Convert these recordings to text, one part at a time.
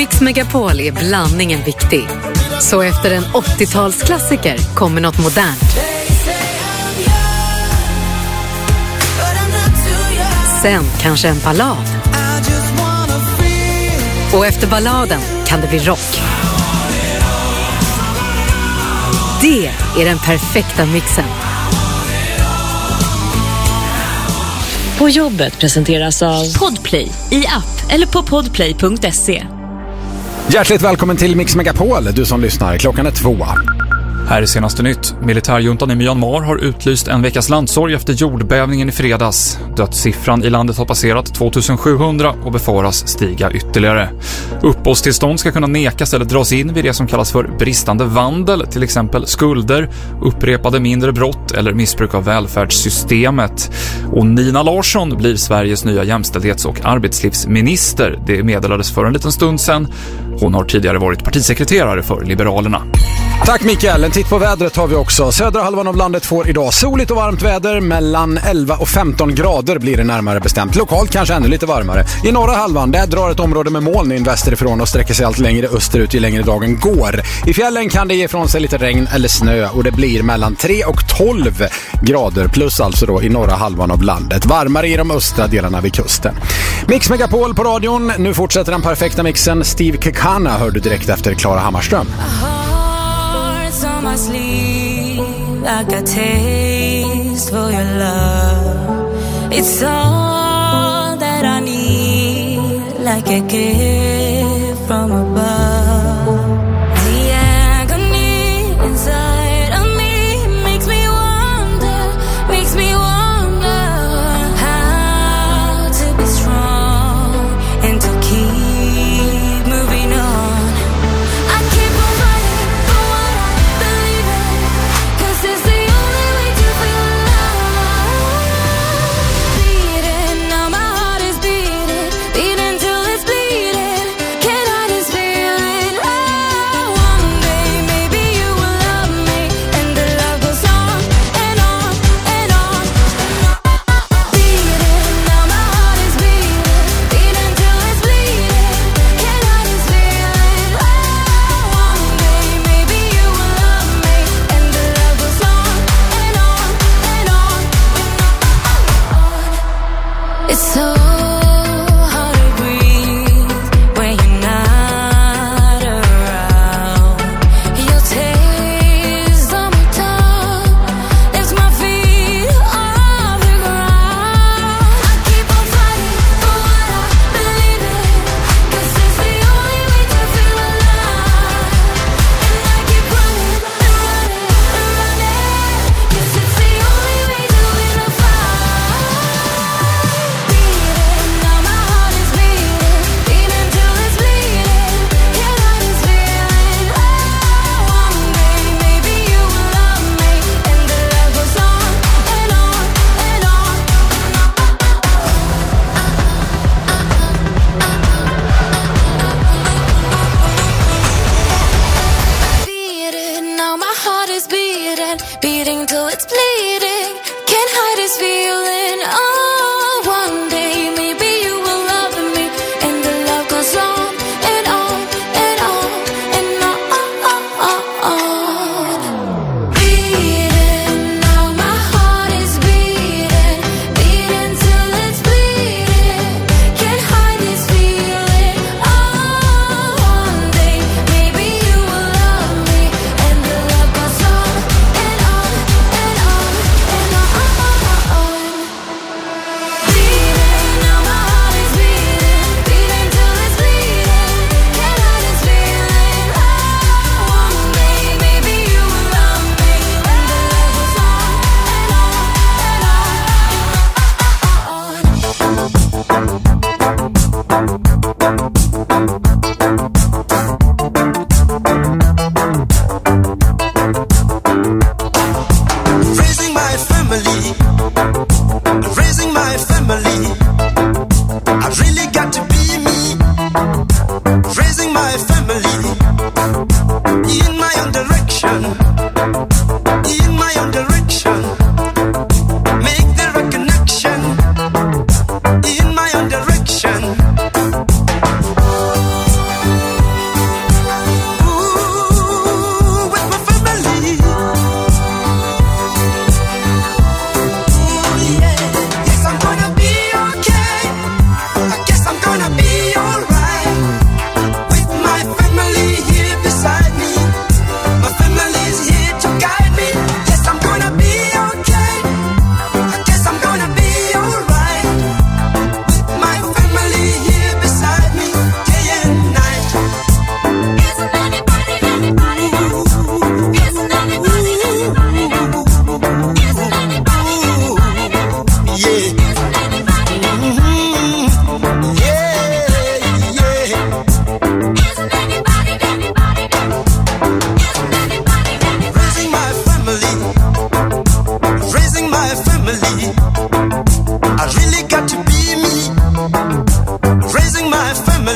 Mix Megapol är blandningen viktig. Så efter en 80-talsklassiker kommer något modernt. Sen kanske en ballad. Och efter balladen kan det bli rock. Det är den perfekta mixen. På jobbet presenteras av Podplay i app eller på podplay.se. Hjärtligt välkommen till Mix Megapol, du som lyssnar. Klockan är 2. Här är senaste nytt. Militärjuntan i Myanmar har utlyst en veckas landsorg efter jordbävningen i fredags. Dödssiffran i landet har passerat 2700 och befaras stiga ytterligare. Uppehållstillstånd ska kunna nekas eller dras in vid det som kallas för bristande vandel, till exempel skulder, upprepade mindre brott eller missbruk av välfärdssystemet. Och Nina Larsson blir Sveriges nya jämställdhets- och arbetslivsminister. Det meddelades för en liten stund sedan. Hon har tidigare varit partisekreterare för Liberalerna. Tack Mikael, en titt på vädret har vi också. Södra halvan av landet får idag soligt och varmt väder. Mellan 11 och 15 grader blir det närmare bestämt. Lokalt kanske ännu lite varmare. I norra halvan, där drar ett område med moln in västerifrån och sträcker sig allt längre österut ju längre dagen går. I fjällen kan det ge ifrån sig lite regn eller snö och det blir mellan 3 och 12 grader plus alltså då i norra halvan av landet. Varmare i de östra delarna vid kusten. Mix Megapol på radion. Nu fortsätter den perfekta mixen. Steve Kekana hör du direkt efter Klara Hammarström. On my sleeve, I got taste for your love. It's all that I need, like a gift from above. The agony inside of me makes me wonder how to be strong and to keep moving on. Beating till it's bleeding, can I just feel it?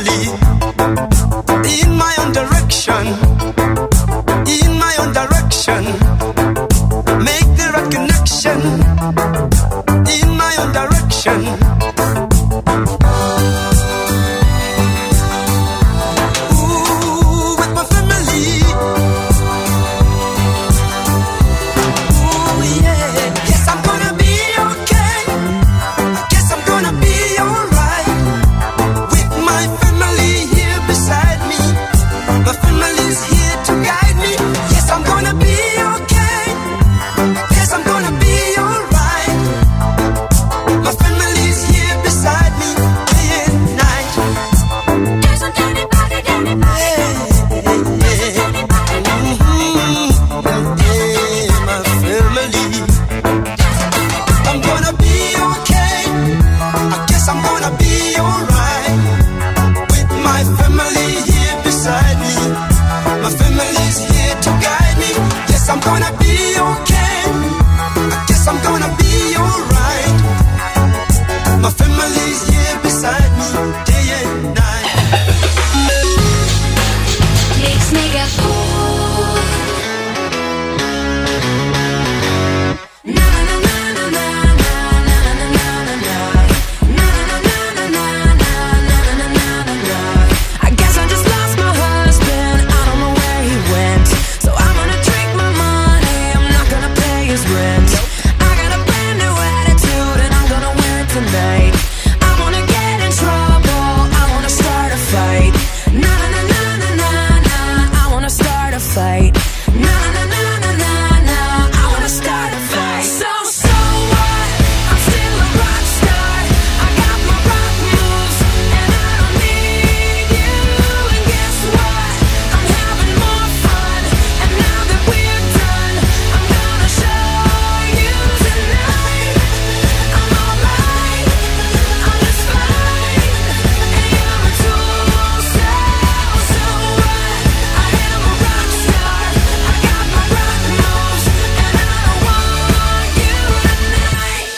family. In my own direction. In my own direction. Make the right connection. In my own direction. Ooh, with my family. Ooh, yeah. Yes, I'm gonna be okay. Guess I'm gonna be alright. With my family here beside me. My family's here to guide me. Yes, I'm gonna be okay. Yes, I'm gonna be alright. My family's here beside me day and night. There's some dirty body, dirty body. Yeah, my family. I'm gonna be okay. I guess I'm gonna be alright. With my family here beside me. My family's here to guide me. Yes, I'm gonna be okay. I guess I'm gonna be alright. My family's here beside me day and night. Mix Megapol. Na na na na na na na na na na. Na na na na na na na na na. I guess I just lost my husband. I don't know where he went. So I'm gonna drink my money. I'm not gonna pay his rent. I got a brand new attitude and I'm gonna wear it tonight. I wanna get in trouble. I wanna start a fight. Na na na na na na. I wanna start a fight. Na na na na na na. I wanna start a fight. So what? I'm still a rock star. I got my rock moves and I don't need you. And guess what? I'm having more fun. And now that we're done, I'm gonna show you tonight. I'm alright. I'm just fine. And you're a tool. So what? I am a rock star. I got my rock moves and I don't want you tonight.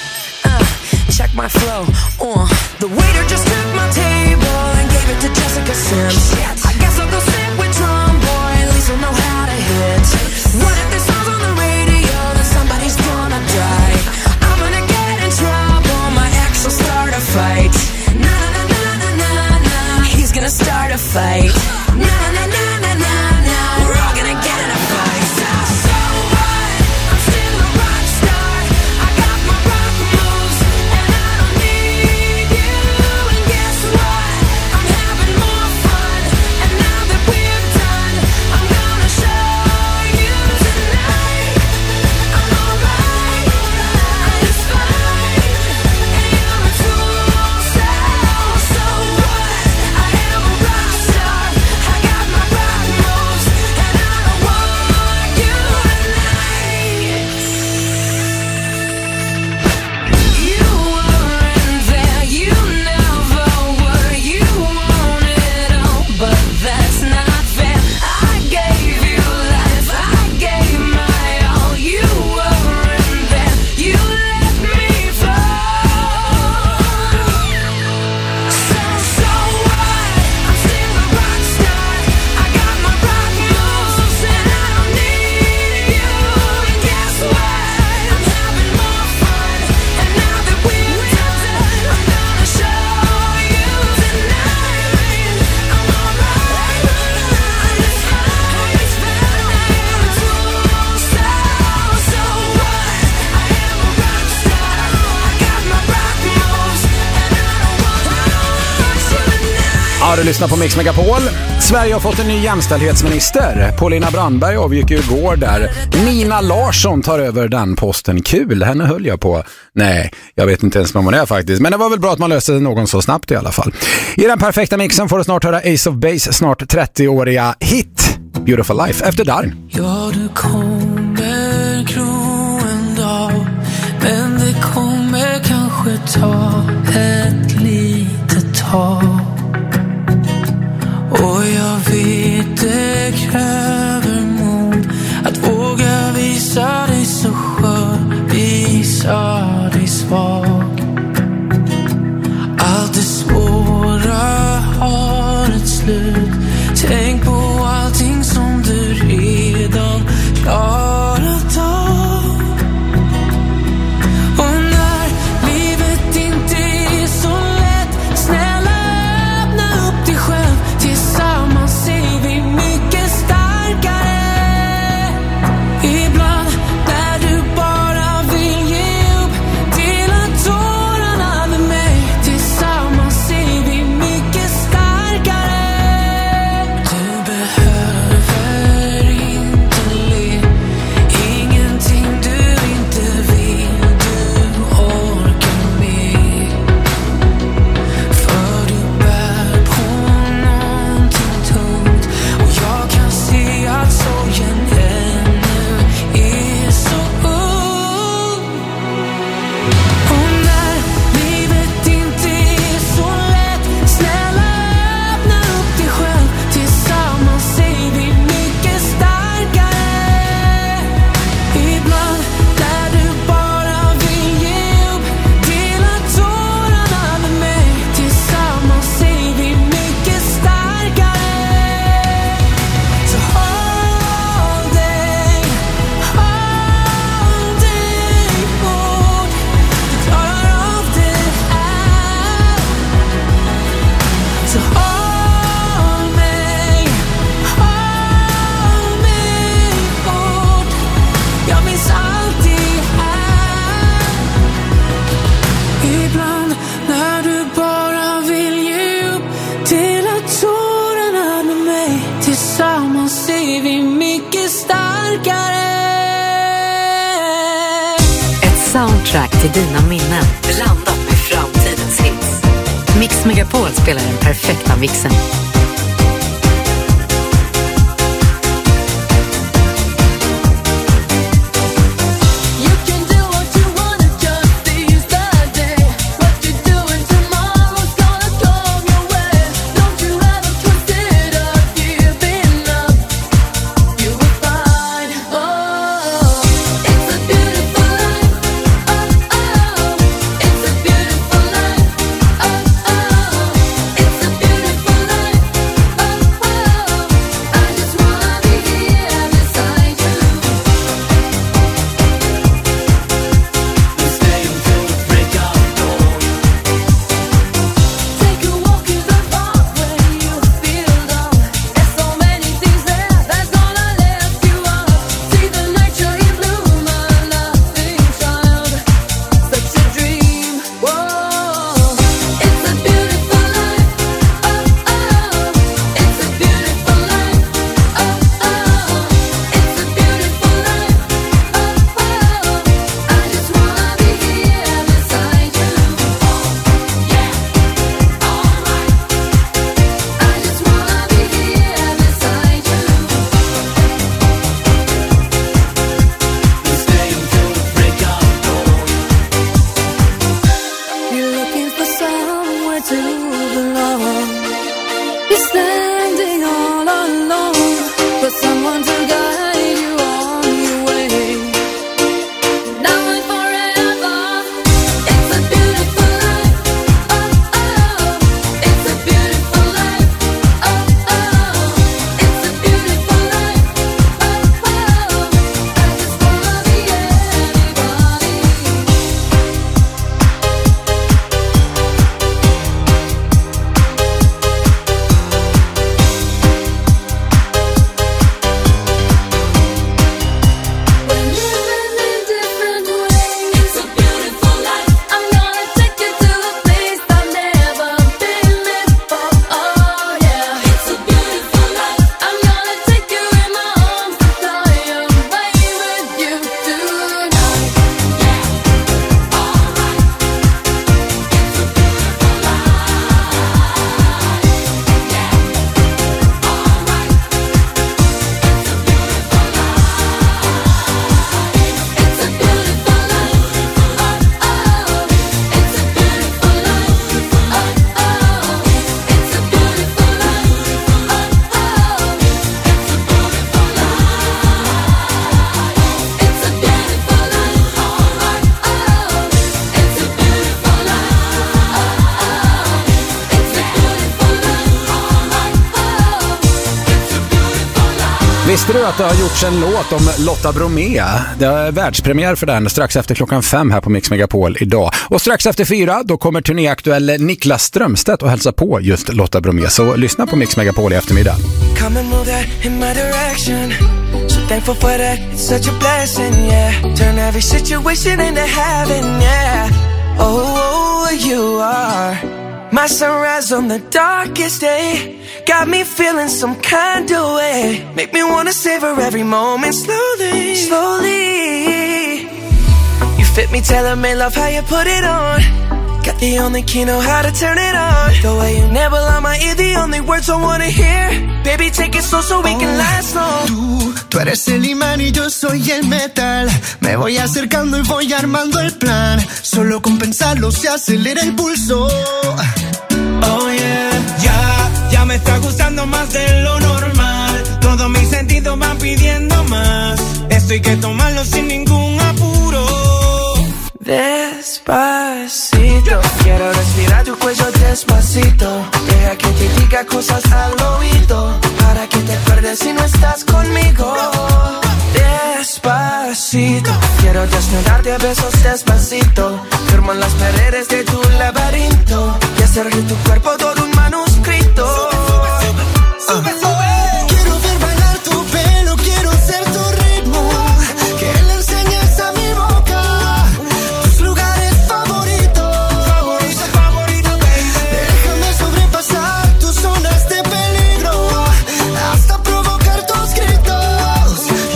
Check my flow. The waiter just took my table and gave it to Jessica Sims. I guess I'll go sit with Drum Boy. At least I'll know how to hit. What if this song's on the radio? Then somebody's gonna die. I'm gonna get in trouble. My ex will start a fight. Na na na na na na. He's gonna start a fight. Na na na na na na. We're all gonna get in a fight. So what? I'm still a rock star. I got my rock moves and I don't need you. And guess what? I'm having more fun. And now that we're done, I'm gonna show you tonight. I'm alright. I'm just fine. And you're a tool. So what? I am a rock star. I got my rock moves and I don't want you tonight. You weren't there, you never were. You wanted all, but that's not fair. I gave you life, I gave my all. You weren't there, you let me fall. So what? I'm still a rock star. I got my rock moves and I don't need you. And guess what? I'm having more fun. And now that we're done, I'm gonna show you tonight. I'm alright. I'm just fine. I'm a tool. So what? I am a rock star. I got my rock moves and I don't want you tonight. Ja, du lyssnar på Mix Megapol. Sverige har fått en ny jämställdhetsminister. Paulina Brandberg avgick ju igår där. Nina Larsson tar över den posten. Kul, henne höll jag på. Nej, jag vet inte ens vem hon är faktiskt. Men det var väl bra att man löste någon så snabbt i alla fall. I den perfekta mixen får du snart höra Ace of Base snart 30-åriga hit Beautiful Life efter Darn. Ja, du kommer gro en dag, men det kommer kanske ta ett litet tag. Och jag vet det kräver mod att våga visa dig så skör, visa dig svag. Allt det svåra har starkare. Ett soundtrack till dina minnen, blandat med framtidens hits. Mix Megapol spelar den perfekta mixen. Visste du att det har gjorts en låt om Lotta Bromé? Det är världspremiär för den strax efter 5:00 här på Mix Megapol idag. Och strax efter 4 då kommer turnéaktuell Niklas Strömstedt och hälsa på just Lotta Bromé. Så lyssna på Mix Megapol i eftermiddag. Come and move that in my direction. So thankful for that, it's such a blessing, yeah. Turn every situation into heaven, yeah. Oh, you are my sunrise on the darkest day. Got me feeling some kind of way. Make me wanna savor every moment slowly, slowly. You fit me, telling me love how you put it on. Got the only key, know how to turn it on. The way you never lie my ear, the only words I wanna hear. Baby, take it slow so we can last long. Tú eres el imán y yo soy el metal. Me voy acercando y voy armando el plan. Solo con pensarlo se acelera el pulso. Oh yeah, ya me está gustando más de lo normal. Todos mis sentidos van pidiendo más. Esto hay que tomarlo sin ningún apuro. Despacito, quiero respirar tu cuello despacito. Deja que te diga cosas al oído, para que te acuerdes si no estás conmigo. Despacito, quiero desnudarte a besos despacito. Firmo en las paredes de tu laberinto y hacer de tu cuerpo todo un manuscrito. Sube, sube. Quiero ver bailar tu pelo, quiero ser tu ritmo. Que le enseñes a mi boca tus lugares favoritos. Favorito, baby. Déjame sobrepasar tus zonas de peligro hasta provocar tus gritos.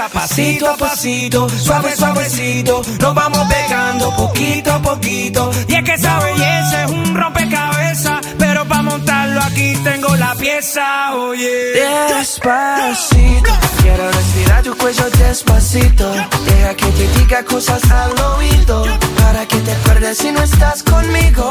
pasito a pasito, suave suavecito, nos vamos pegando poquito a poquito. Y es que esa belleza es un rompecabezas, pero para montarlo aquí tengo la pieza, oye. Despacito, quiero respirar tu cuello despacito. Deja que te diga cosas al oído, para que te acuerdes si no estás conmigo.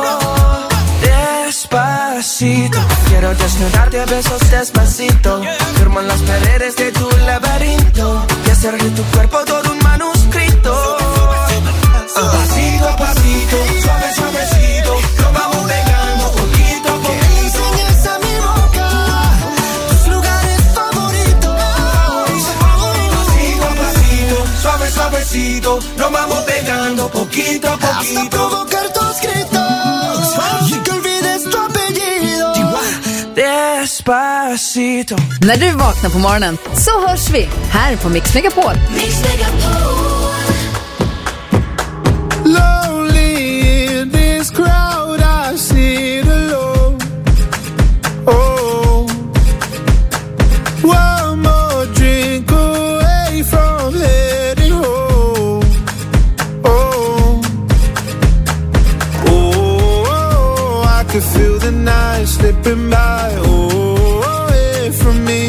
Despacito, quiero desnudarte a besos despacito. Firmo en las paredes de tu laberinto y hacer de tu cuerpo todo un manuscrito. Pasito a pasito, suave suavecito, nos vamos pegando poquito a poquito. Que enseñes a mi boca tus lugares favoritos. Pasito a pasito, suave suavecito, nos vamos pegando poquito a poquito. Hasta provocar tus gritos y que olvides tu apellido. Despacito. När du vaknar på morgonen så hörs vi här på Mix Megapol. Mix Megapol. Lonely in this crowd, I sit alone. Oh, one more drink away from heading home. Oh, oh, I could feel the night slipping by. Oh, away from me.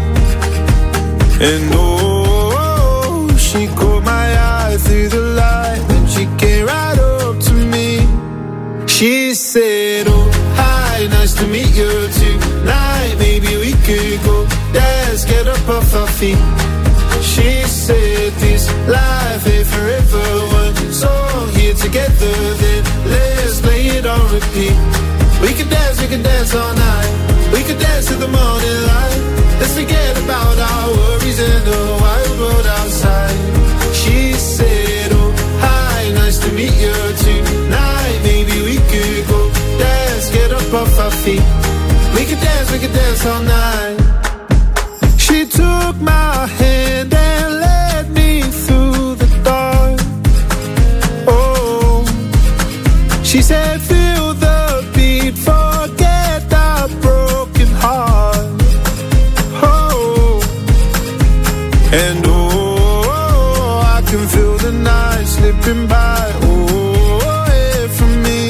And oh, she caught my eye through the light. She came right up to me. She said, oh, hi, nice to meet you tonight. Maybe we could go dance, get up off our feet. She said, this life ain't forever. One song here together, then let's play it on repeat. We could dance all night. We could dance to the morning light. Let's forget about our worries in the wild world outside. She said, oh, hi, nice to meet you tonight. Maybe we could go dance, get up off our feet. We could dance all night. She took my hand and led me through the dark. Oh, she said, feel the beat, forget the broken heart. Oh, and oh, I can feel the night slipping by, oh, away from me.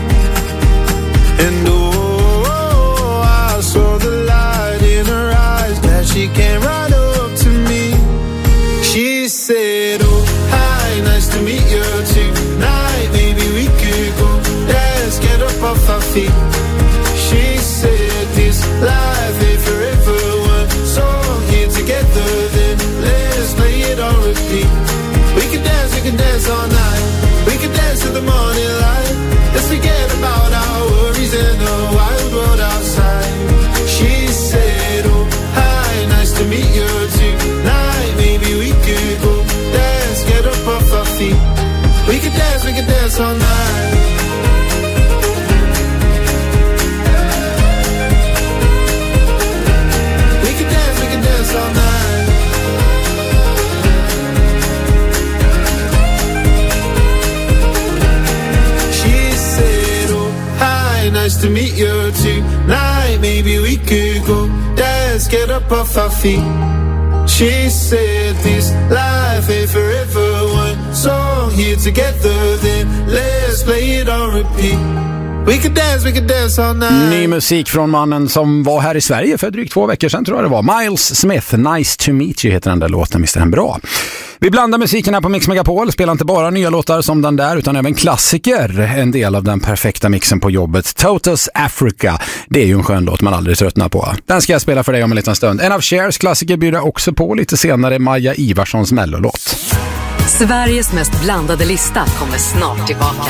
And oh, I saw the light in her eyes as she came right up to me. She said, oh, hi, nice to meet you tonight. Maybe we could go dance, get up off our feet. She said, this life ain't forever. One song here together, then let's play it on repeat. We can dance all night. We can dance to the morning light. Let's forget about our worries in the wild world outside. She said, oh, hi, nice to meet you tonight. Maybe we could go dance, get up off our feet. We can dance all night. We can dance all night. She said, oh, hi, nice to meet you tonight. Maybe we could go dance, get up off our feet. She said, this life ain't forever. One song here together, then let's play it on repeat. We could dance all night. Ny musik från mannen som var här i Sverige för drygt 2 veckor sedan, tror jag det var. Miles Smith, Nice to meet you heter den där låten, visst är den bra. Vi blandar musiken här på Mix Megapol, spelar inte bara nya låtar som den där utan även klassiker. En del av den perfekta mixen på jobbet. Toto's Africa, det är ju en skön låt man aldrig tröttnar på. Den ska jag spela för dig om en liten stund. En av Chers klassiker bjuder också på lite senare Maja Ivarssons mellolåt. Sveriges mest blandade lista kommer snart tillbaka.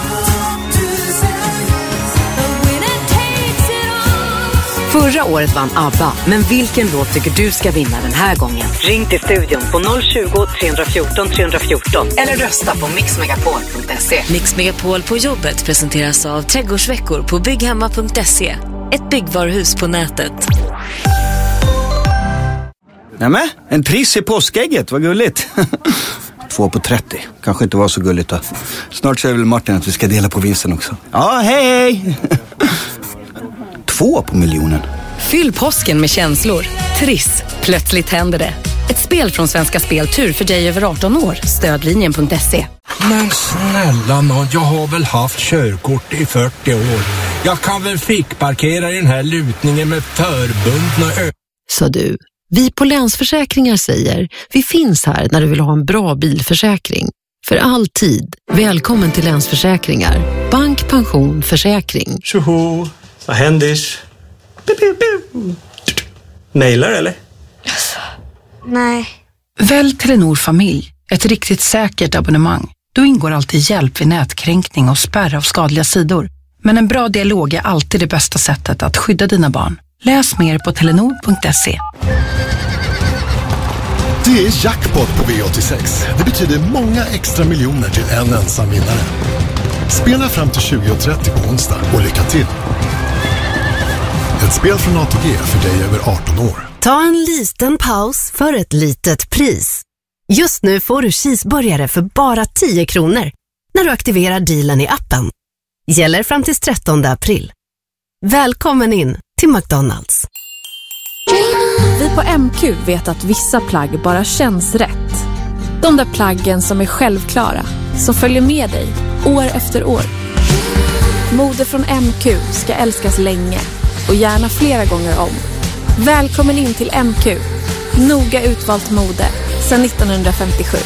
Förra året vann ABBA, men vilken låt tycker du ska vinna den här gången? Ring till studion på 020 314 314 eller rösta på mixmegapol.se. Mix Megapol på jobbet presenteras av Trädgårdsveckor på bygghemma.se. Ett byggvaruhus på nätet. Nämen, en triss i påskägget, vad gulligt. 2 på 30, kanske inte var så gulligt då. Snart säger väl Martin att vi ska dela på vinsten också. Ja, hej! 2 på miljonen. Fyll påsken med känslor. Triss, plötsligt händer det. Ett spel från Svenska Spel Tur för dig över 18 år. Stödlinjen.se. Men snälla nån, jag har väl haft körkort i 40 år. Jag kan väl fickparkera i den här lutningen med förbundna Så du, vi på Länsförsäkringar säger, vi finns här när du vill ha en bra bilförsäkring. För alltid. Välkommen till Länsförsäkringar. Bank, pension, försäkring. Tjoho, vad händer? Mailar eller? Nej. Välj Telenor Familj. Ett riktigt säkert abonnemang. Då ingår alltid hjälp vid nätkränkning och spärr av skadliga sidor. Men en bra dialog är alltid det bästa sättet att skydda dina barn. Läs mer på telenor.se. Det är jackpot på V86. Det betyder många extra miljoner till en ensam vinnare. Spela fram till 20:30 på onsdag och lycka till. Ett spel från ATG för dig över 18 år. Ta en liten paus för ett litet pris. Just nu får du cheeseburgare för bara 10 kronor när du aktiverar dealen i appen. Gäller fram till 13 april. Välkommen in till McDonald's. Vi på MQ vet att vissa plagg bara känns rätt. De där plaggen som är självklara, som följer med dig år efter år. Mode från MQ ska älskas länge och gärna flera gånger om. Välkommen in till MQ. Noga utvalt mode sedan 1957.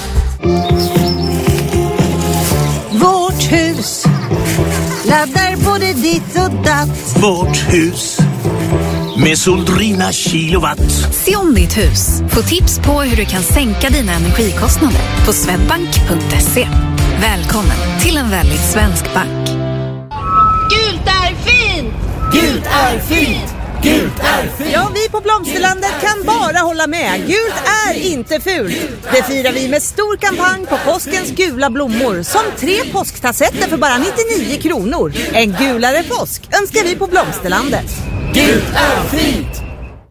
Vårt hus laddar både ditt och datt. Vårt hus med Soldrina kilowatt. Se om ditt hus. Få tips på hur du kan sänka dina energikostnader på swedbank.se. Välkommen till en väldigt svensk bank. Gult är fint! Gult är fint! Gult är fint! Ja, vi på Blomsterlandet kan bara hålla med. Gult är inte fult. Det firar vi med stor kampanj på påskens gula blommor. Som 3 påsktassetter för bara 99 kronor. En gulare påsk önskar vi på Blomsterlandet. Gult är fint!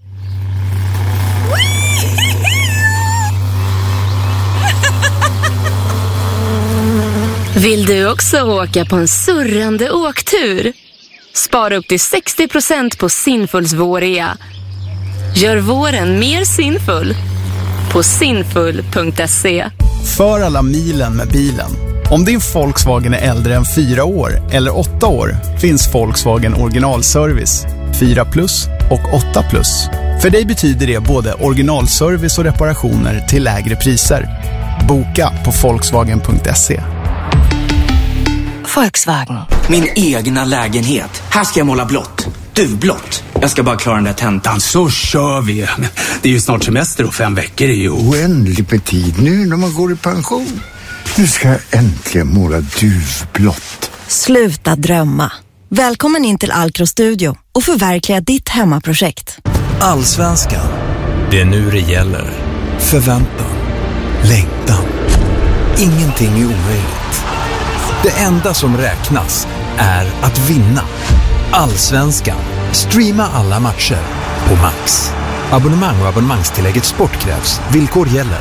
Vill du också åka på en surrande åktur? Spara upp till 60% på Sinfuls vårrea. Gör våren mer sinfull på sinfull.se. För alla milen med bilen. Om din Volkswagen är äldre än 4 år eller 8 år finns Volkswagen originalservice 4+ och 8+. För dig betyder det både originalservice och reparationer till lägre priser. Boka på volkswagen.se. Volkswagen. Min egna lägenhet. Här ska jag måla blått. Duvblått. Jag ska bara klara den där tentan. Så kör vi. Det är ju snart semester och 5 veckor är ju oändligt med tid nu när man går i pension. Nu ska jag äntligen måla duvblått. Sluta drömma. Välkommen in till Alcro Studio och förverkliga ditt hemmaprojekt. Allsvenskan. Det är nu det gäller. Förväntan. Längtan. Ingenting är omöjligt. Det enda som räknas är att vinna. Allsvenskan. Streama alla matcher på Max. Abonnemang och abonnemangstillägget Sport krävs. Villkor gäller.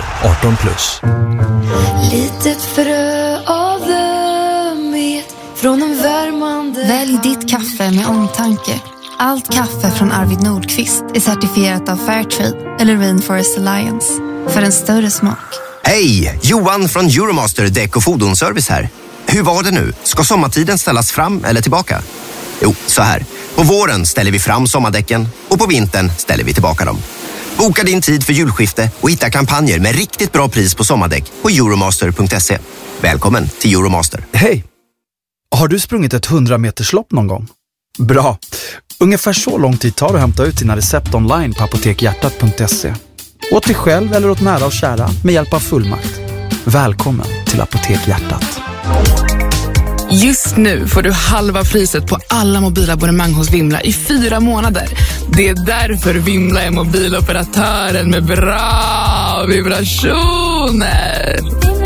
18+. Litet frö av ömhet från en värmande. Välj ditt kaffe med omtanke. Allt kaffe från Arvid Nordqvist är certifierat av Fairtrade eller Rainforest Alliance. För en större smak. Hej! Johan från Euromaster Däck och Fordonsservice här. Hur var det nu? Ska sommartiden ställas fram eller tillbaka? Jo, så här. På våren ställer vi fram sommardäcken och på vintern ställer vi tillbaka dem. Boka din tid för julskifte och hitta kampanjer med riktigt bra pris på sommardäck på euromaster.se. Välkommen till Euromaster. Hej! Har du sprungit ett 100-meterslopp någon gång? Bra! Ungefär så lång tid tar det att hämta ut dina recept online på apotekhjärtat.se. Åt dig själv eller åt nära och kära med hjälp av fullmakt. Välkommen till Apotek Hjärtat. Just nu får du halva priset på alla mobilabonnemang hos Vimla i 4 månader. Det är därför Vimla är mobiloperatören med bra vibrationer.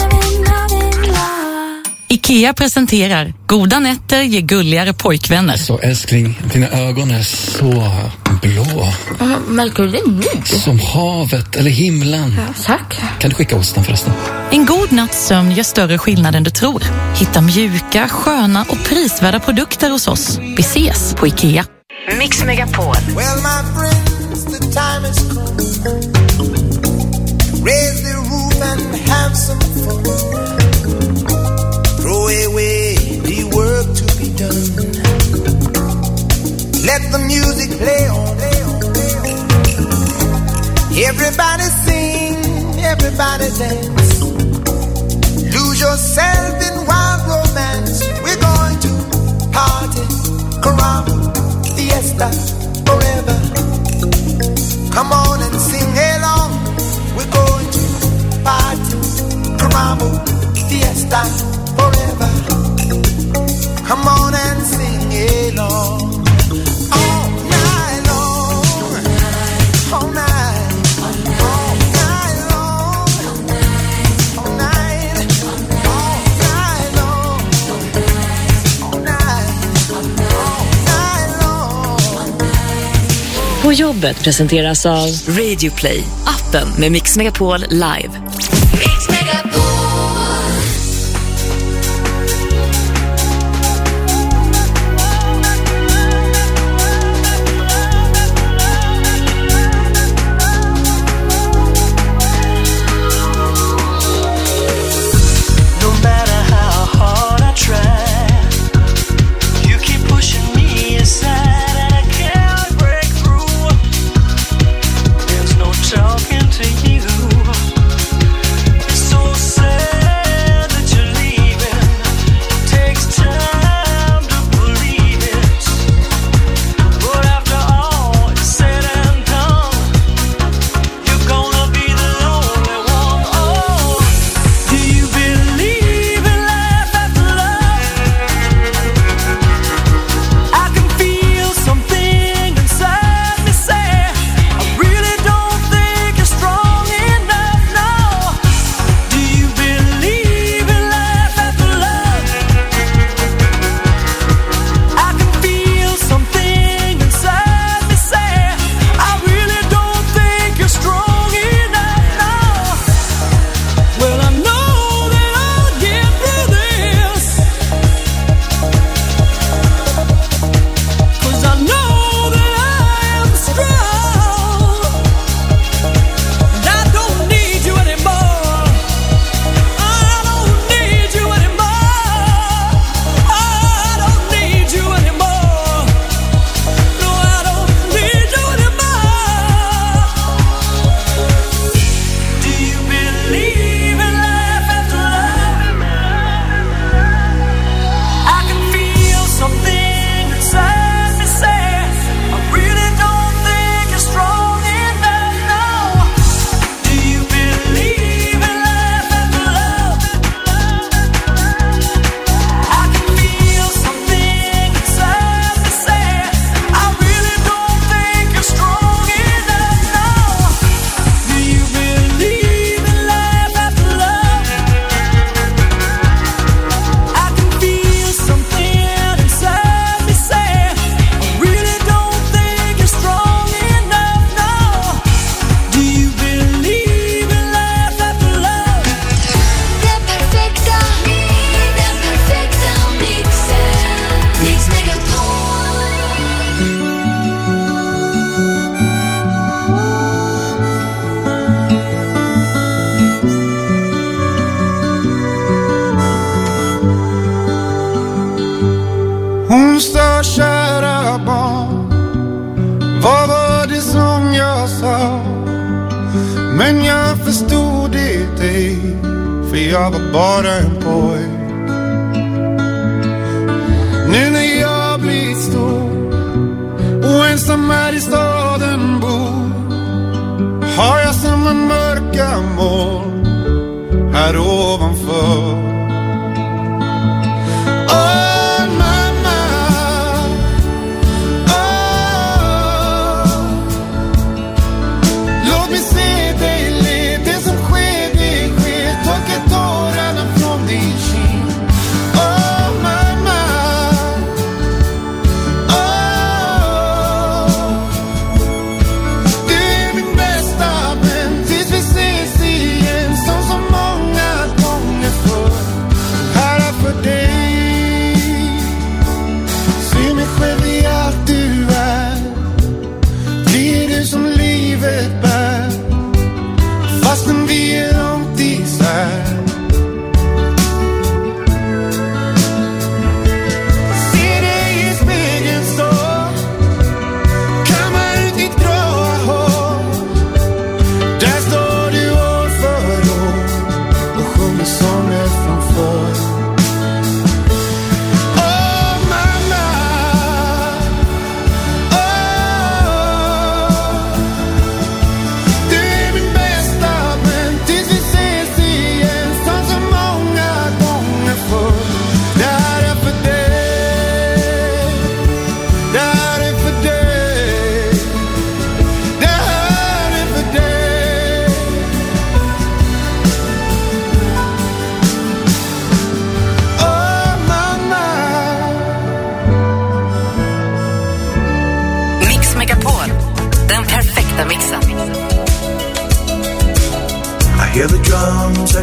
IKEA presenterar Goda nätter ger gulligare pojkvänner. Så älskling, dina ögon är så blå. Märker du det? Som havet eller himlen. Ja, tack. Kan du skicka osten förresten? En god natts sömn gör större skillnad än du tror. Hitta mjuka, sköna och prisvärda produkter hos oss. Vi ses på IKEA. Mix Megapol. Well, my friends, the time is cold. nonsense. Lose yourself in wild romance. We're going to party, caramba, fiesta, forever. Come on and sing along. We're going to party, caramba, fiesta, forever. Come on and sing along. All night long, all night, all night long, all night, all night long, all night long. På jobbet presenteras av Radio Play, appen med Mix Megapol Live. Mix Megapol. Talking to you. Stör kära barn, vad var det som jag sa? Men jag förstod det ej, för jag var bara en poj. Nu när jag blir stor och ensam här i staden bor, har jag samma mörka moln här ovanför. Som så många gånger förr.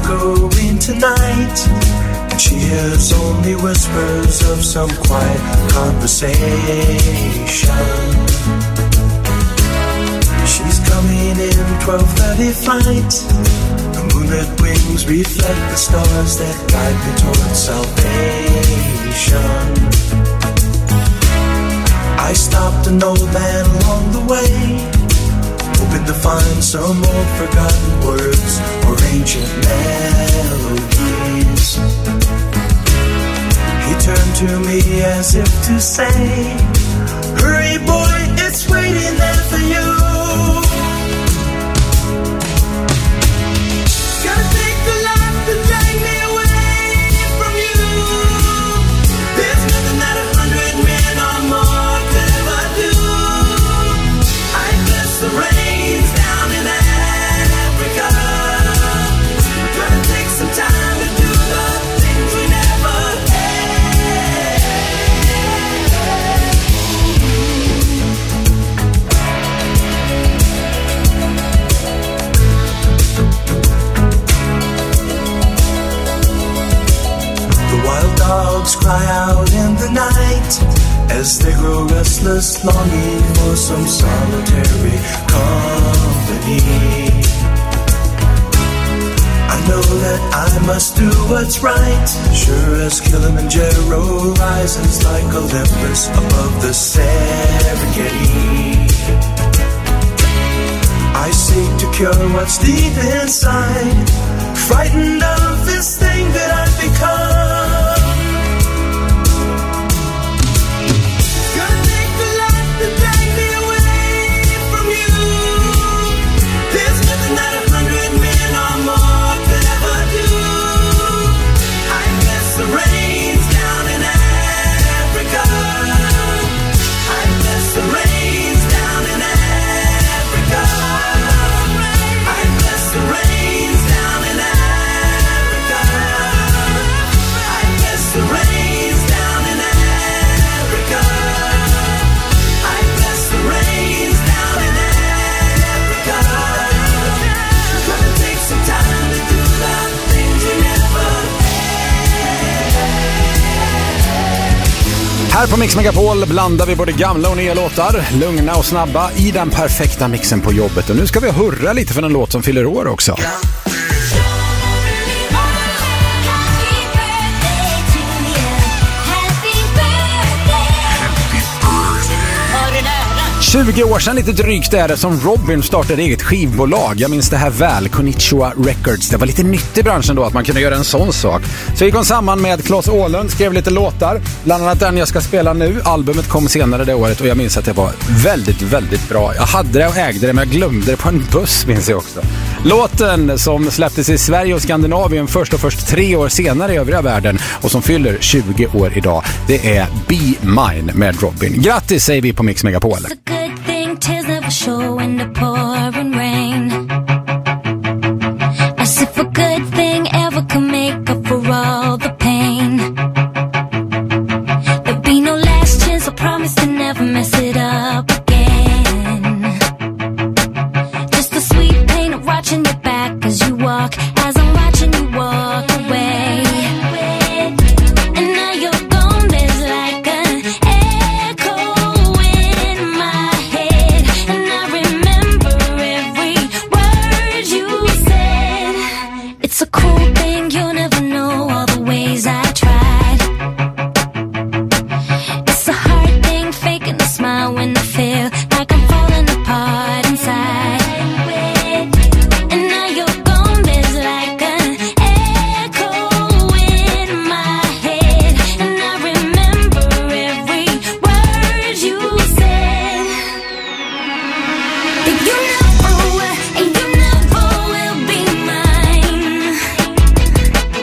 going tonight. And she hears only whispers of some quiet conversation. She's coming in 12:30 flight. The moonlit wings reflect the stars that guide me towards salvation. I stopped an old man along the way, hoping to find some old forgotten words or ancient melodies. He turned to me as if to say, hurry boy, it's waiting there for you. Gotta take the life to drag me away from you. There's nothing that 100 men or more could ever do. I bless the rains down in Africa. Gonna take some time to do the things we never had. The wild dogs cry out in the night as they grow restless, longing for some solitary company. I know that I must do what's right, sure as Kilimanjaro rises like Olympus above the Serengeti. I seek to cure what's deep inside, frightened of this thing that I've become. Gonna take the life to drag me away from you. There's nothing that 100 men or more could ever do. I bless the rains down in Africa. I bless the rains down in Africa. I bless the rains down in Africa. I bless the rains down in Africa. I bless the rains down in Africa. Gonna take some time to do the things we never Här på Mix Megapol blandar vi både gamla och nya låtar, lugna och snabba, i den perfekta mixen på jobbet. Och nu ska vi hurra lite för en låt som fyller år också. 20 år sedan lite drygt är det som Robin startade eget skivbolag. Jag minns det här väl, Konnichiwa Records. Det var lite nytt i branschen då att man kunde göra en sån sak. Så gick hon samman med Claes Åhlund, skrev lite låtar. Bland annat den jag ska spela nu. Albumet kom senare det året och jag minns att det var väldigt, väldigt bra. Jag hade det och ägde det, men jag glömde det på en buss, minns jag också. Låten som släpptes i Sverige och Skandinavien först 3 år senare i övriga världen och som fyller 20 år idag, det är Be Mine med Robin. Grattis säger vi på Mix Megapol. Tears never show in the pouring rain. As if a good thing ever can make up for all the pain. There'll be no last chance, I promise to never mess it up again. Just the sweet pain of watching your back as you walk, as I'm watching you walk away. And now you're gone, there's like an echo in my head. And I remember every word you said. It's a cool thing, you'll never know all the ways I tried. It's a hard thing, faking a smile when I feel like I'm falling apart inside. And now you're gone, there's like an echo in my head. And I remember every word you said. That you never will be mine.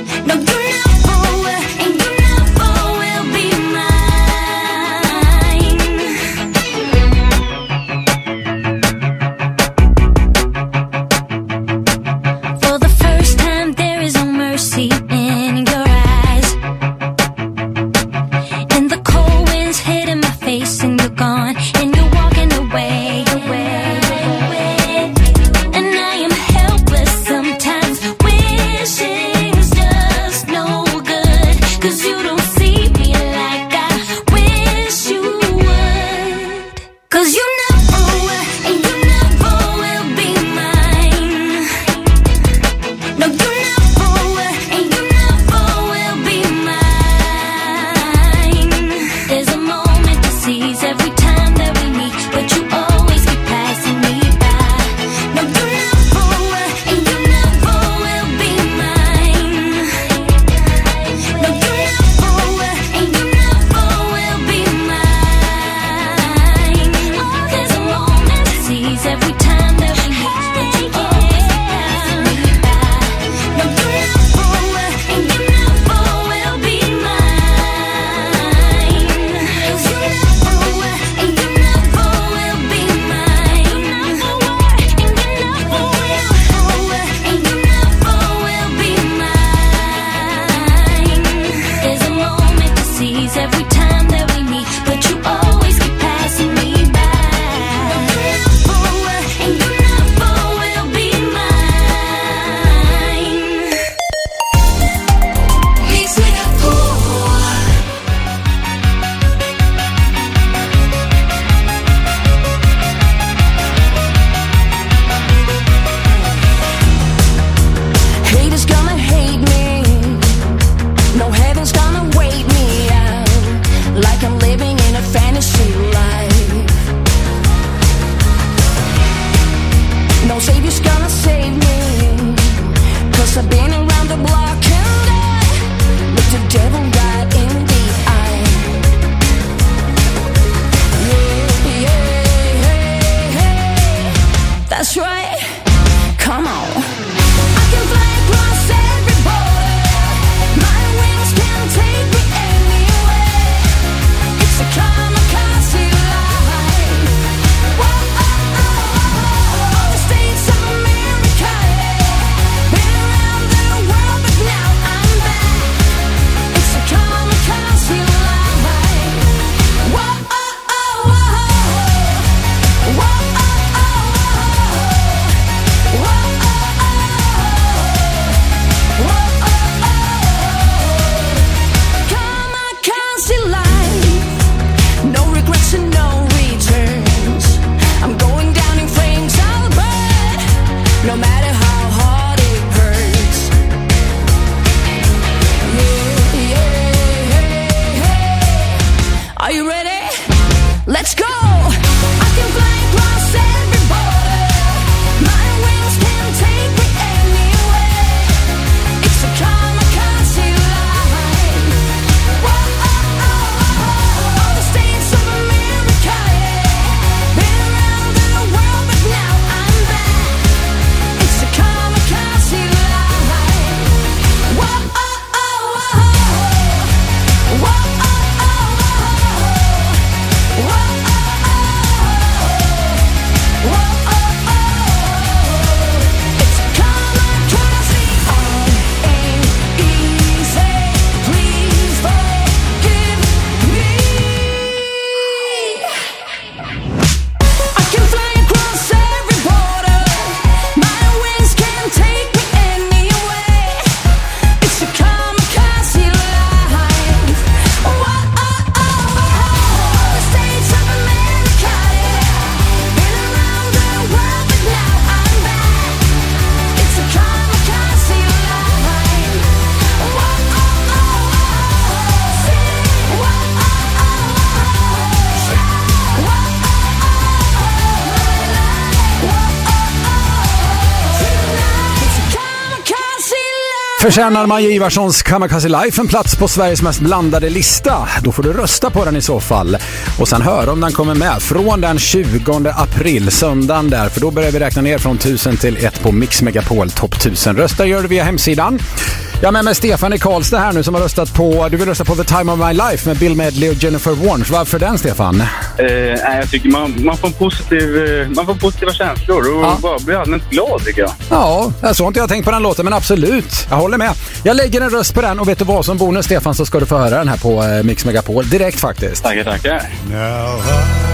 Förtjänar Maja Ivarssons Kamikaze Life en plats på Sveriges mest blandade lista? Då får du rösta på den i så fall. Och sen höra om den kommer med från den 20 april, söndagen där. För då börjar vi räkna ner från 1000 till 1 på Mix Megapol Topp 1000. Rösta gör du via hemsidan. Jag är med Stefan i Karlstad här nu som har röstat på... Du vill rösta på The Time of My Life med Bill Medley och Jennifer Warnes. Varför den, Stefan? Jag tycker man får positiva känslor och bara blir allmänt glad, tycker jag. Ja, så har inte jag tänkt på den låten, men absolut. Jag håller med. Jag lägger en röst på den och vet du vad, som bonus, Stefan, så ska du få höra den här på Mix Megapol direkt faktiskt. Tackar. Now I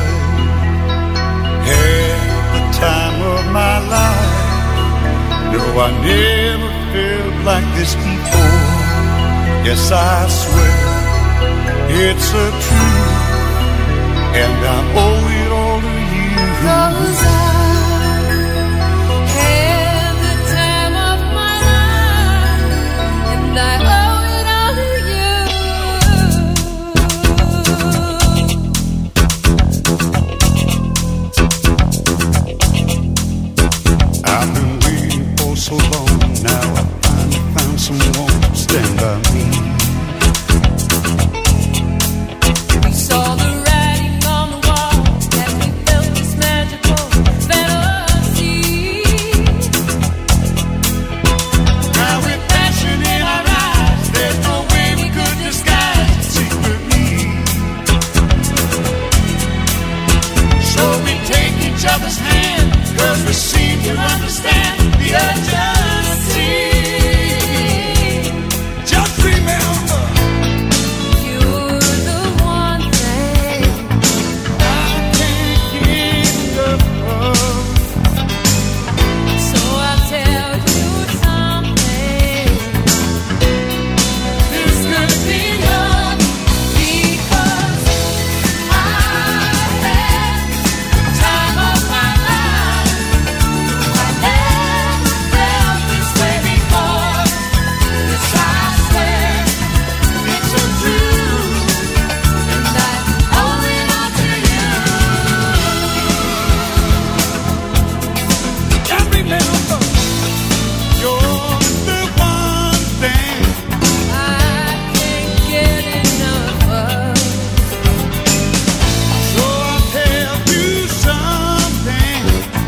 had the time of my life. No, I never felt like this before. Yes, I swear it's a truth, and I owe it all to you. 'Cause I had the time of my life, and I owe it all to you. I've been waiting for so long. Now I finally found someone to stand by me. We saw the writing on the wall as we felt this magical fantasy. Now with passion in our eyes, there's no way we could disguise the secret need. So we take each other's hand, 'cause we seem to understand the urgency. Just remember, you're the one thing I can't get enough of. So I'll tell you something. This could be love, because I had the time of my life. I never felt this way before. Yes, I swear it's a truth, and I owe it all to you. Just remember, you're the one thing I can't get enough of. So I'll tell you something.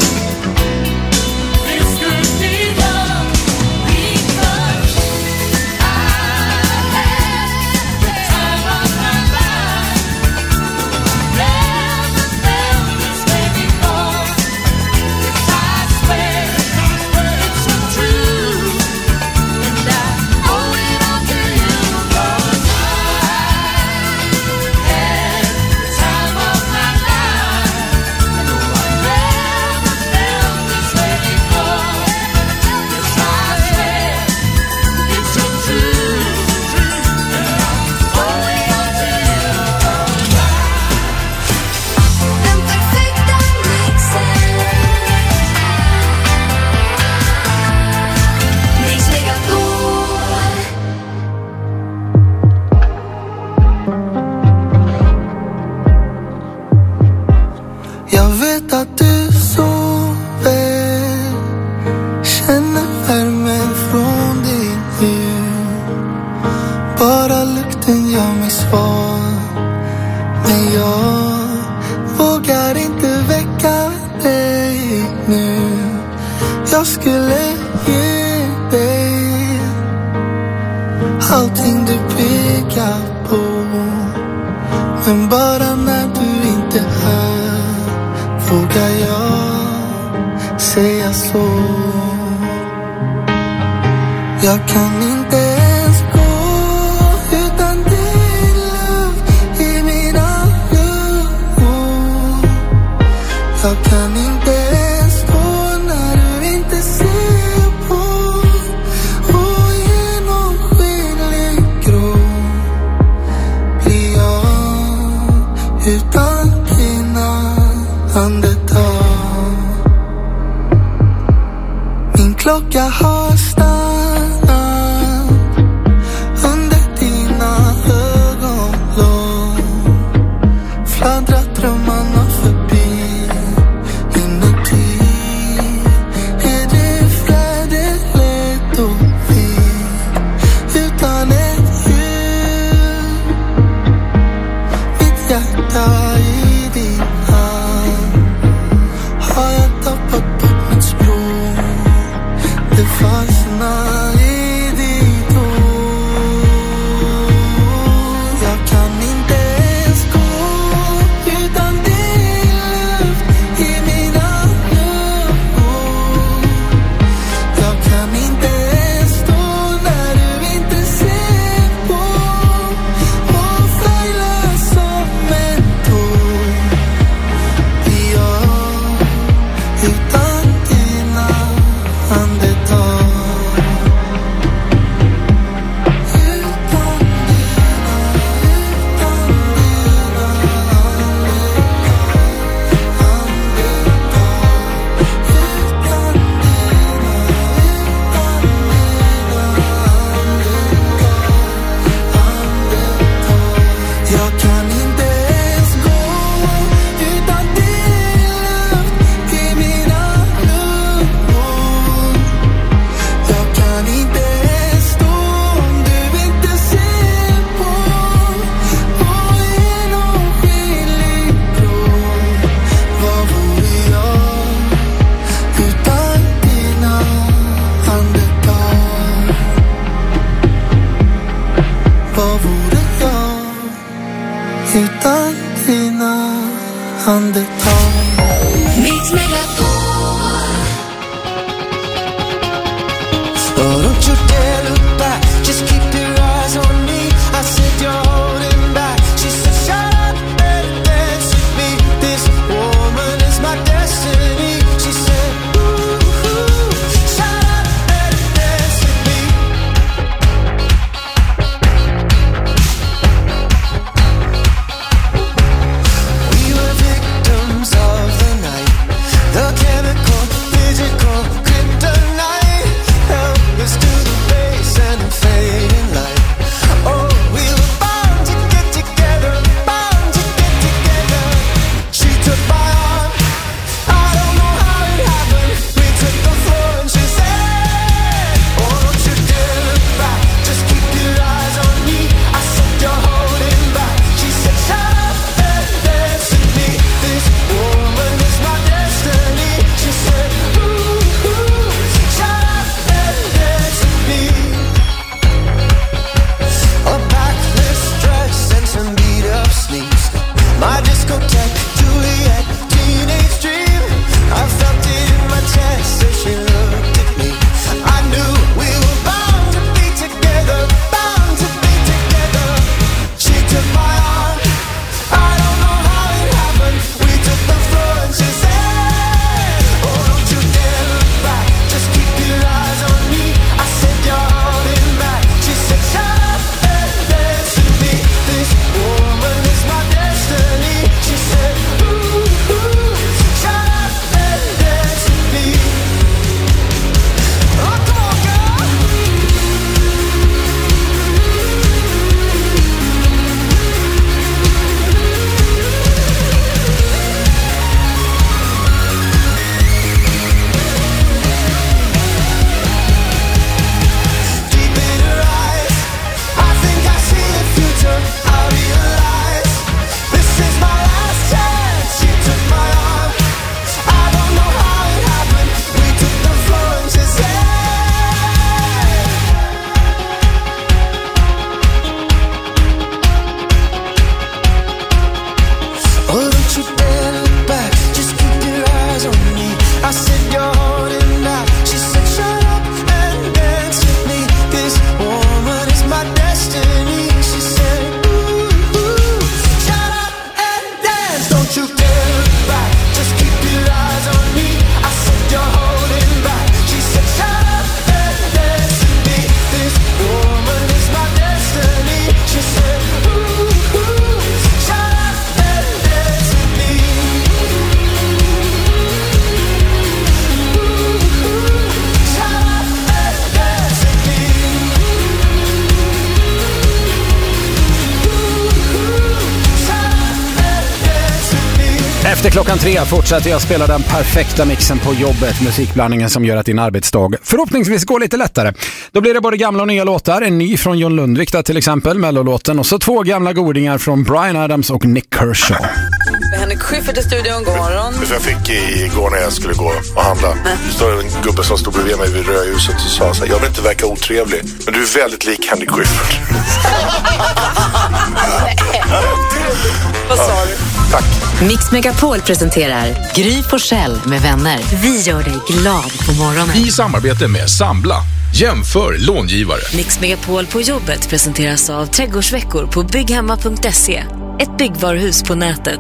This could be love, because I had the time of my life. Never felt this way before. Yes, I swear it's a truth, and I owe it all to you. 'Cause I had the time of my life. No, I never felt this way before. Yes, I swear it's a truth, and I owe it all to you. Den perfekta mixen. Mix Megapol. Jag vet att du sover, känner värmen från din hud. Bara lukten gör mig svag, men jag vågar inte väcka dig nu. Jag skulle ge dig allting du pekar på, men bara när du inte är här vågar jag säga så. Jag kan inte ens gå utan din luft i mina lungor. Jag kan inte ens stå när du inte ser på. Ogenomskinlig grå blir jag utan dina andetag. Min klocka har stannat Vad vore jag utan dina andetag? Mix Megapol. Oh, don't you dare look back. Just keep your eyes on me. I said you're holding back. She said shut up and dance with me. This woman is my destiny. She said ooh, shut up and dance with me. We were victims of the night. The chemical, physical, kryptonite. Help us to the base and the fading light. Oh, we were bound to get together, bound to get together. She took my arm, I don't know how it happened. We took the floor and she said, oh, don't you dare look back. Just keep your eyes on me. I said you're holding back. She said shut up and dance with me. This woman is my destiny. She said ooh, shut up and dance with me. A backless dress and some beat up sneaks. My discotheque, Juliet, teenage dream. I felt it in my chest as she looked at me. I knew we were bound to be together, bound to be together. She took my arm, I don't know how it happened. We took the floor and she said, oh, don't you dare look back. Just keep your eyes on me. I said you're holding back. She said shut up and dance with me. This woman is my destiny. She said ooh, shut up and dance with me. Oh, come on, girl. Deep in her eyes, I think I see the future. I realize this is my last chance. She took my arm, I don't know how it happened. We took the floor and she said, oh, don't you dare look back. Just keep your eyes on me. I said you're holding back. She said shut up and dance with me. This woman is my destiny. She said ooh, shut up and dance. Don't you dare look back. Just keep your eyes on me. I said you're holding back. She said shut up and dance with me. This woman is my destiny. She said ooh, shut up and dance with me. Efter klockan 3 fortsätter jag spela den perfekta mixen på jobbet. Musikblandningen som gör att din arbetsdag förhoppningsvis går lite lättare. Då blir det både gamla och nya låtar. En ny från John Lundvik där, till exempel, Mellolåten. Och så 2 gamla godingar från Bryan Adams och Nick Kershaw. Henrik Schyffert i studion, god morgon. Jag fick igår när jag skulle gå och handla. Det står en gubbe som stod bredvid mig vid rödhuset och sa så här: jag vill inte verka otrevlig, men du är väldigt lik Henrik Schyffert. Vad sa du? Tack. Mix Megapol presenterar Gry Forssell med vänner. Vi gör dig glad på morgonen. I samarbete med Sambla. Jämför långivare. Mix Megapol på jobbet presenteras av Trädgårdsveckor på bygghemma.se. Ett byggvaruhus på nätet.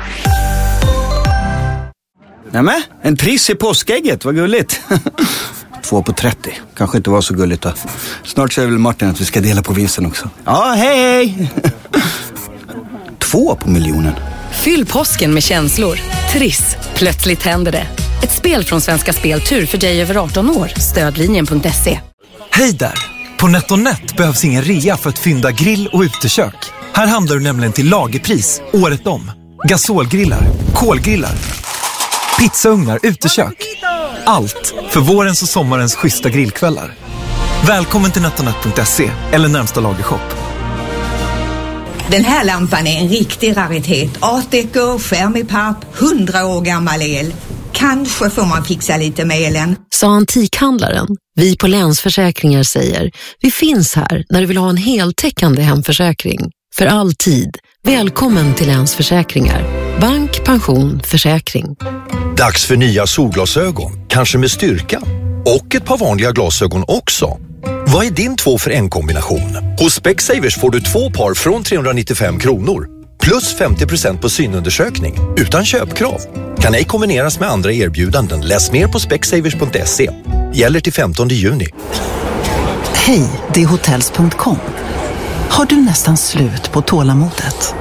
Nämen, en triss i påskägget, vad gulligt. 2 på 30, kanske inte var så gulligt då. Snart säger väl Martin att vi ska dela på vinsten också. Ja, hej! 2 på miljonen. Fyll påsken med känslor. Triss, plötsligt händer det. Ett spel från Svenska Speltur för dig över 18 år. Stödlinjen.se. Hej där! På NetOnNet behövs ingen rea för att fynda grill och utekök. Här handlar du nämligen till lagerpris, året om. Gasolgrillar, kolgrillar, pizzaugnar, utekök. Allt för vårens och sommarens schyssta grillkvällar. Välkommen till netonet.se eller närmsta lagershop. Den här lampan är en riktig raritet. Art Deco, skärm i papp, 100 år gammal el. Kanske får man fixa lite med elen. Sa antikhandlaren. Vi på Länsförsäkringar säger, vi finns här när du vill ha en heltäckande hemförsäkring. För all tid. Välkommen till Länsförsäkringar. Bank, pension, försäkring. Dags för nya solglasögon, kanske med styrka. Och ett par vanliga glasögon också. Vad är din 2 för 1-kombination? Hos Specsavers får du 2 par från 395 kronor. Plus 50% på synundersökning, utan köpkrav. Kan ej kombineras med andra erbjudanden. Läs mer på specsavers.se. Gäller till 15 juni. Hej, det är hotels.com. Har du nästan slut på tålamodet?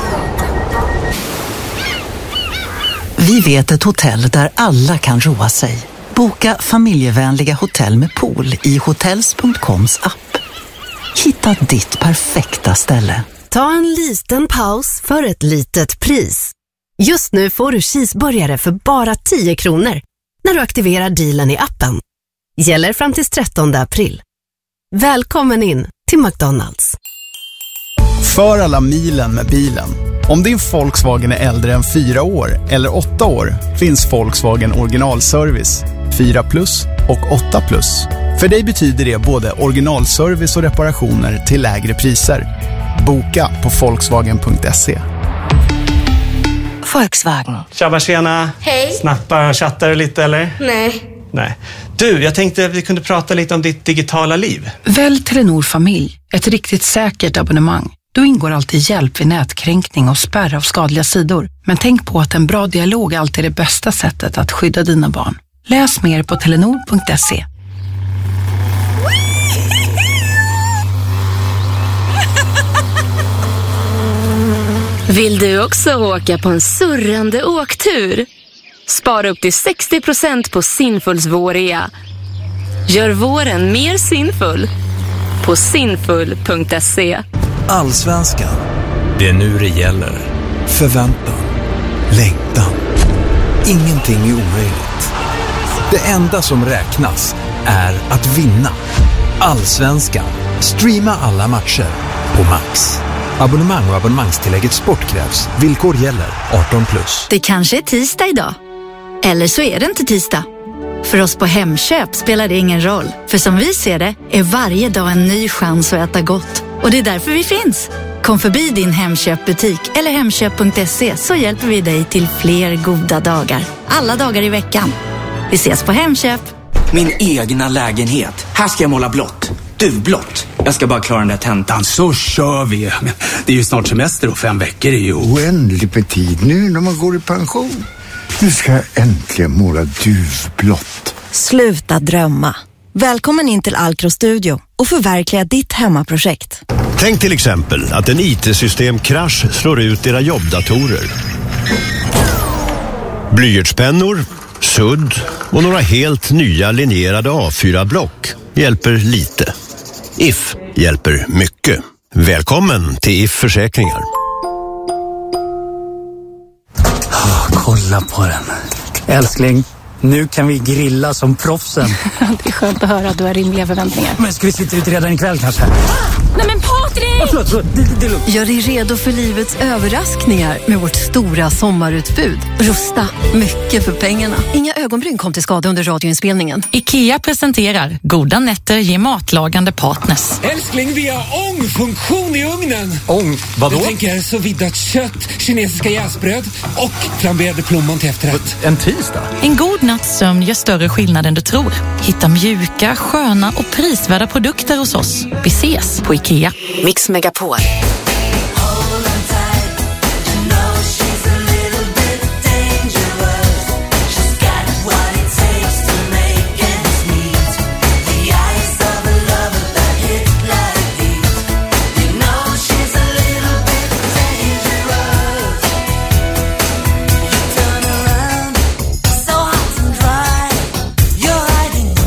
Vi vet ett hotell där alla kan roa sig. Boka familjevänliga hotell med pool i hotels.coms app. Hitta ditt perfekta ställe. Ta en liten paus för ett litet pris. Just nu får du cheeseburgare för bara 10 kronor när du aktiverar dealen i appen. Gäller fram till 13 april. Välkommen in till McDonalds. För alla milen med bilen. Om din Volkswagen är äldre än 4 år eller 8 år finns Volkswagen originalservice 4+ och 8+. För dig betyder det både originalservice och reparationer till lägre priser. Boka på volkswagen.se. Volkswagen. Tjabba, tjena. Hej. Snappa, chattar du lite eller? Nej. Du, jag tänkte att vi kunde prata lite om ditt digitala liv. Välj Telenor Familj, ett riktigt säkert abonnemang. Då ingår alltid hjälp vid nätkränkning och spärr av skadliga sidor. Men tänk på att en bra dialog alltid är det bästa sättet att skydda dina barn. Läs mer på telenor.se. Vill du också åka på en surrande åktur? Spara upp till 60% på Sinfuls vårrea. Gör våren mer sinfull på sinfull.se. Allsvenskan. Det är nu det gäller. Förväntan. Längtan. Ingenting är omöjligt. Det enda som räknas är att vinna. Allsvenskan. Streama alla matcher på Max. Abonnemang och abonnemangstillägget Sport krävs. Villkor gäller. 18+. Det kanske är tisdag idag. Eller så är det inte tisdag. För oss på Hemköp spelar det ingen roll. För som vi ser det är varje dag en ny chans att äta gott. Och det är därför vi finns. Kom förbi din Hemköpbutik eller hemköp.se så hjälper vi dig till fler goda dagar. Alla dagar i veckan. Vi ses på Hemköp. Min egna lägenhet. Här ska jag måla blått. Du, blått. Jag ska bara klara den där tentan. Så kör vi. Det är ju snart semester och 5 veckor är ju oändligt med tid nu när man går i pension. Nu ska jag äntligen måla duvblått. Sluta drömma. Välkommen in till Alcro Studio och förverkliga ditt hemmaprojekt. Tänk till exempel att en IT-systemkrasch slår ut era jobbdatorer. Blyertspennor, sudd och några helt nya linjerade A4-block hjälper lite. If hjälper mycket. Välkommen till If Försäkringar. Kolla på den. Älskling, nu kan vi grilla som proffsen. Det är skönt att höra att du har rimliga förväntningar. Men ska vi sitta ut redan ikväll kanske? Nej men Patrik! Förlåt. Det är lugnt. Gör dig redo för livets överraskningar med vårt stora sommarutbud. Rusta mycket för pengarna. Inga ögonbryn kom till skada under radioinspelningen. IKEA presenterar Goda nätter ger matlagande partners. Älskling, vi har ångfunktion i ugnen. Ång? Vadå? Jag tänker så viddat kött, kinesiska jäsbröd och flamberade plommon till efterrätt. En tisdag? En god natts sömn gör större skillnad än du tror. Hitta mjuka, sköna och prisvärda produkter hos oss. Vi ses på IKEA. Mix Megapol.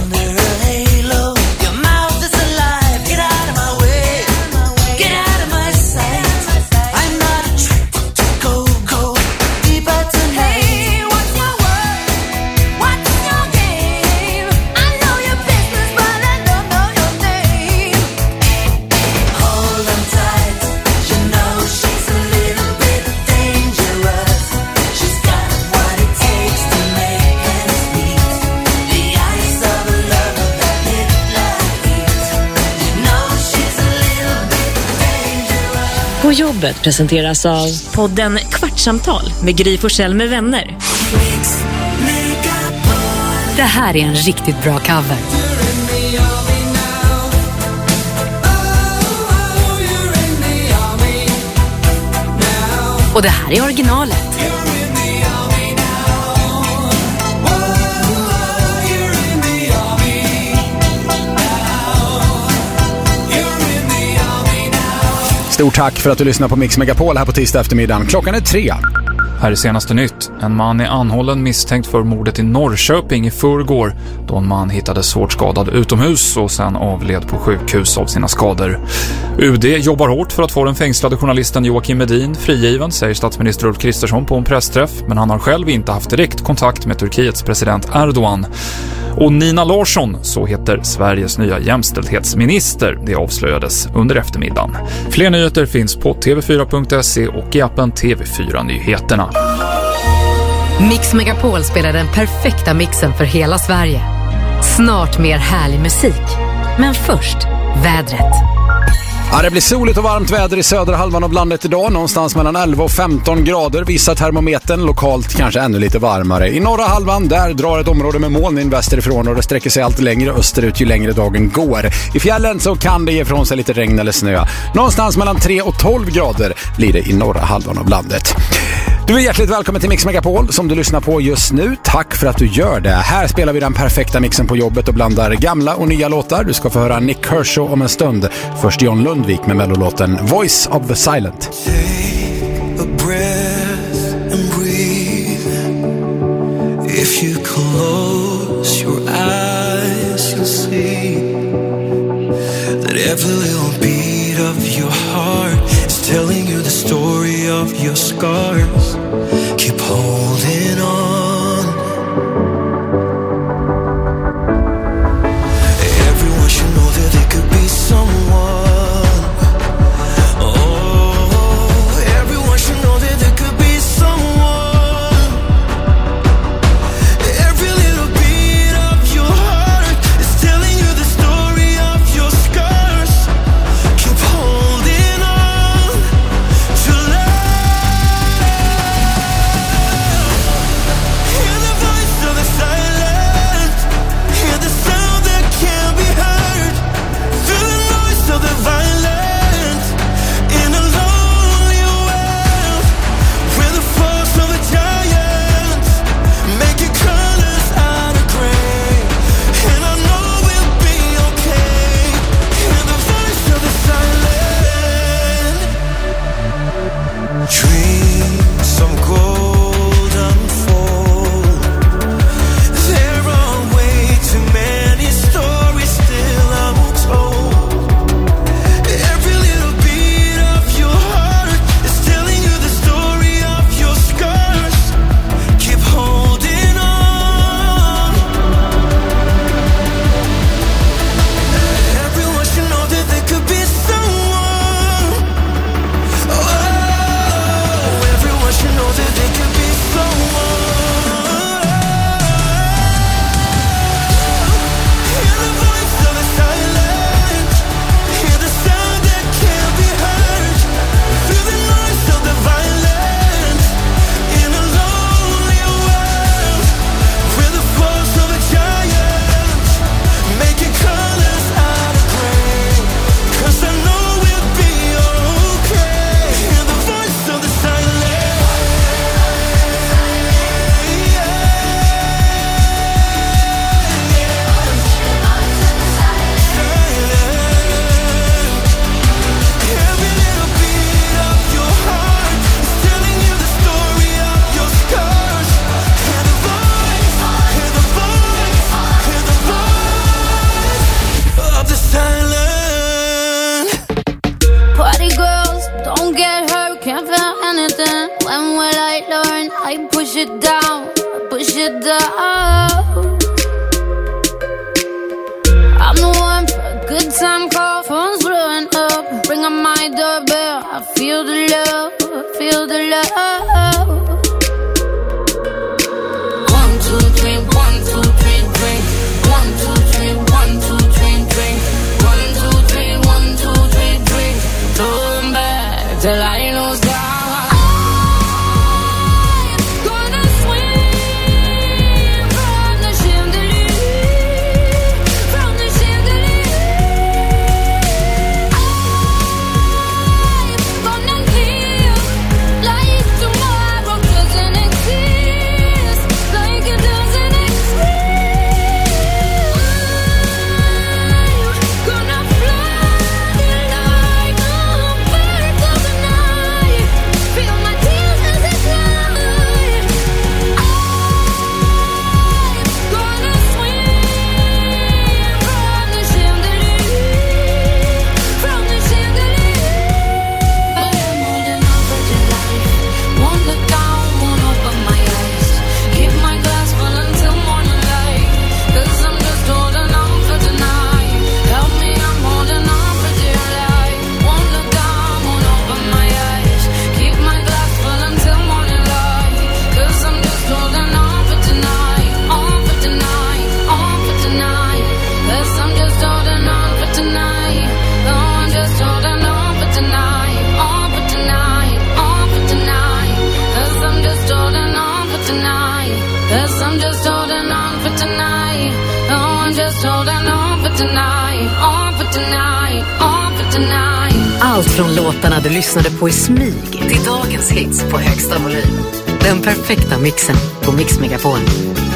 Get out of my På jobbet presenteras av podden Kvartsamtal med Gry Forssell med vänner. Det här är en riktigt bra cover. Och det här är originalet. Stort tack för att du lyssnar på Mix Megapol här på tisdag eftermiddagen. Klockan är 3. Här är senaste nytt. En man är anhållen misstänkt för mordet i Norrköping i förrgår, då en man hittades svårt skadad utomhus och sen avled på sjukhus av sina skador. UD jobbar hårt för att få den fängslade journalisten Joakim Medin frigiven, säger statsminister Ulf Kristersson på en pressträff, men han har själv inte haft direkt kontakt med Turkiets president Erdogan. Och Nina Larsson, så heter Sveriges nya jämställdhetsminister. Det avslöjades under eftermiddagen. Fler nyheter finns på tv4.se och i appen TV4 Nyheterna. Mix Megapol spelar den perfekta mixen för hela Sverige. Snart mer härlig musik. Men först, vädret. Ja, det blir soligt och varmt väder i södra halvan av landet idag. Någonstans mellan 11 och 15 grader visar termometern. Lokalt kanske ännu lite varmare. I norra halvan där drar ett område med moln in västerifrån och det sträcker sig allt längre österut ju längre dagen går. I fjällen så kan det ge ifrån sig lite regn eller snö. Någonstans mellan 3 och 12 grader blir det i norra halvan av landet. Du är hjärtligt välkommen till Mix Megapol som du lyssnar på just nu. Tack för att du gör det. Här spelar vi den perfekta mixen på jobbet och blandar gamla och nya låtar. Du ska få höra Nick Kershaw om en stund. Först John Lundvik med mellolåten Voice of the Silent. Take a breath and breathe. If you close your eyes, you'll see that every little beat of your heart is telling you the story of your scars. Keep holding on. Everyone should know that they could be someone. Oh, everyone should know that there could be someone. Every little beat of your heart is telling you the story of your scars. Keep holding on to love. Hear the voice of the silent. Hear the sound that can't be heard. Through the noise of the violent. In a lonely world where the force of a giant making colors out of gray. And I know we'll be okay. Hear the voice of the silent. Dreams of gold unfold. There are way too many stories still untold. Every little beat of your heart is telling you the story of your scars. Keep holding on. Everyone should know that there could be someone. Oh, everyone should know that there could be someone. Hear the voice of the silent. Hear the sound that can't be heard. Through the noise of the violent. In a lonely world where the force of a giant making colors out of gray. 'Cause I know we'll be okay. Hear the voice of the silent. Every little beat of your heart is telling you the story of your scars. Hear the voice, hear the voice, hear the voice of the silent. Party girls, don't get hurt, can't feel anything. When will I learn? I push it down, push it down. I'm the one for a good time call, phone's blowing up. Ring on my doorbell, I feel the love, feel the love. 1, 2, 3, 1, 2, 3, drink. 1, 2, 3, 1, 2, 3, drink. 1, 2, 3, 1, 2, 3, drink. Throwing back till I lose God. Allt från låtarna du lyssnade på i smyg till dagens hits på högsta volym. Den perfekta mixen på Mix Megapol.